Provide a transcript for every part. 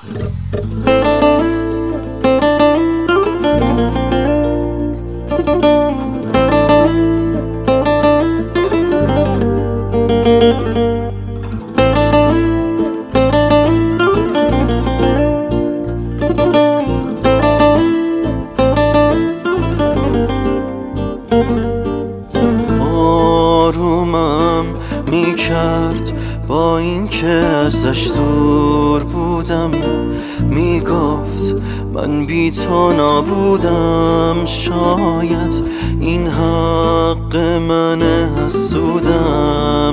آرومم میکرد با این که ازش دور بودم، میگفت من بی تو نبودم، شاید این حق منه حسودم.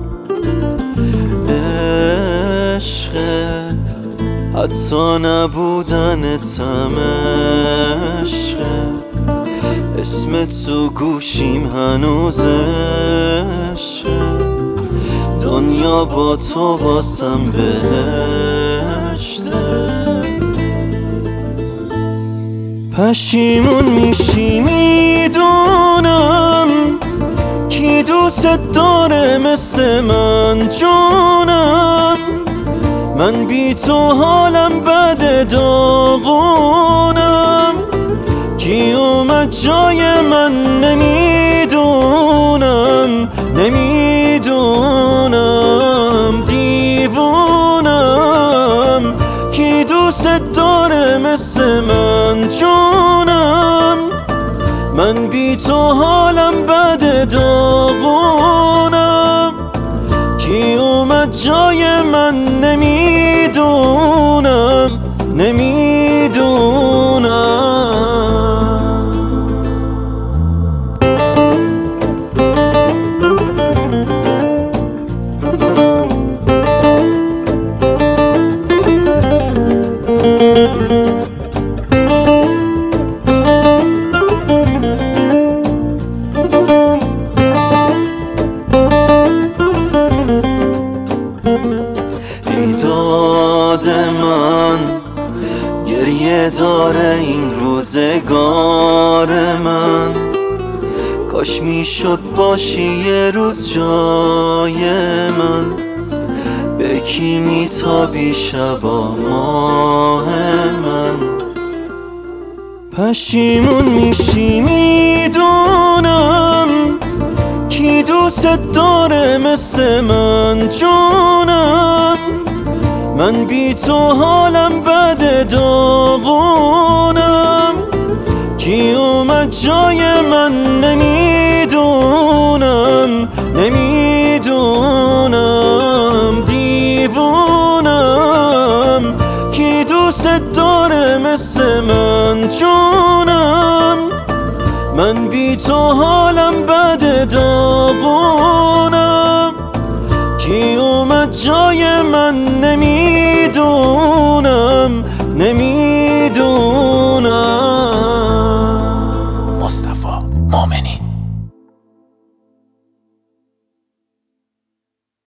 عشقه حتی نبودنتم عشقه، اسم تو گوشیم هنوز عشقه، دنیا با تو واسم بهشته. پشیمون میشی میدونم، کی دوست داره مثل من جونم، من بی تو حالم بده داغونم، کی اومد جای من نمیدونم، نمیدونم دیوونم، کی دوست داره مثل من جونم، من بی تو حالم بده داغونم، کی اومد جای من نمیدونم، نمیدونم. ایداد من گریه داره این روزگار من، کاش میشد باشی یه روز جای من، به کی میتابی شبا ماه من. پشیمون میشی میدونم، کی دوست داره مثل من جونم، من بی تو حالم بده داغونم، کی اومد جای من نمیدونم، نمیدونم دیوونم، کی دوست داره مثل من جونم، من بی تو حالم بده داغونم، کی اومد جای من